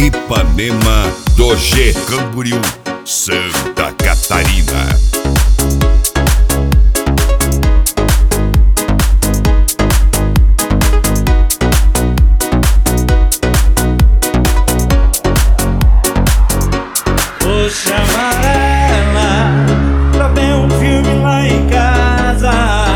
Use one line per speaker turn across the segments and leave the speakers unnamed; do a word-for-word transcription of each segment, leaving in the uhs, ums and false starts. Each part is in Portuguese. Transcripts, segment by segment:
Ipanema do G, Camboriú, Santa Catarina.
Vou chamar ela pra ver um filme lá em casa.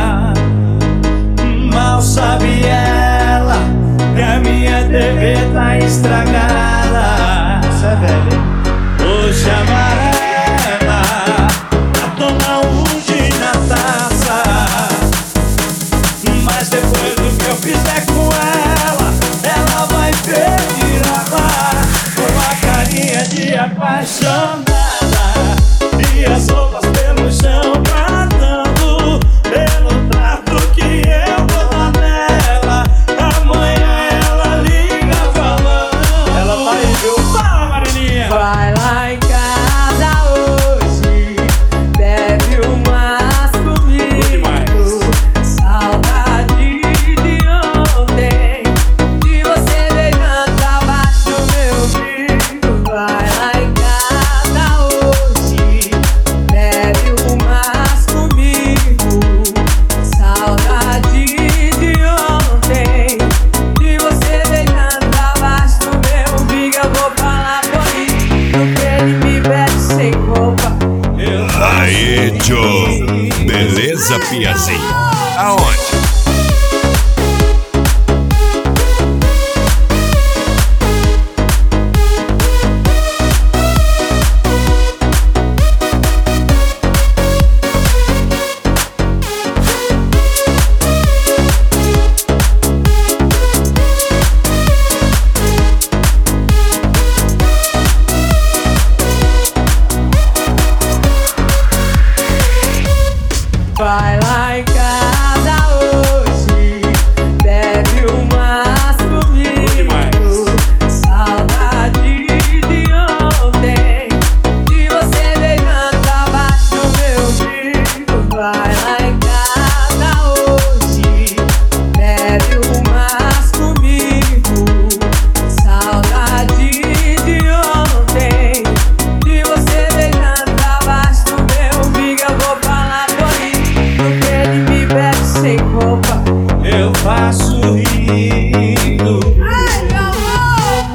Mal sabe ela que a minha T V tá estragada. Isso é velho. Vou chamar ela pra tomar um gin na taça. Mas depois do que eu fizer com ela, ela vai pedir água com a carinha de apaixonada e as roupas pelo chão cantando pelo trato que eu dou nela. Amanhã ela liga falando. Ela vai ver. Fala, Marininha.
Vai lá em casa hoje, bebe umas comigo. Saudade de ontem, de você beijando abaixo do meu umbigo. Vai lá em casa hoje, bebe umas comigo. Saudade de ontem, de você beijando abaixo do meu umbigo. Eu vou falar por isso, porque ele me bebe sem roupa.
Aê, Joe, beleza, Piazinho? Aonde?
Vai lá em casa hoje, bebe umas comigo. Saudade de ontem, de você beijando abaixo do meu umbigo. Vai lá em casa hoje, bebe umas comigo. Saudade de ontem, de você beijando abaixo do meu umbigo. Eu vou falar por isso, porque ele me bebe sem roupa.
Eu faço rindo.
Ai, meu amor!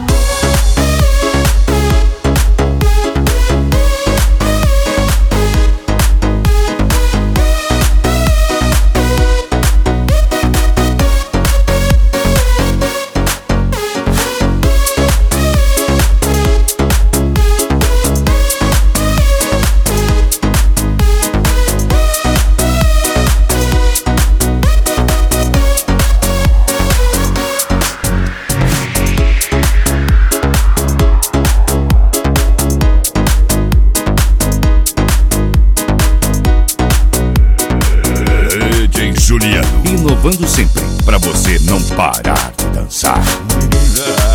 D J Juliano, inovando sempre pra você não parar de dançar.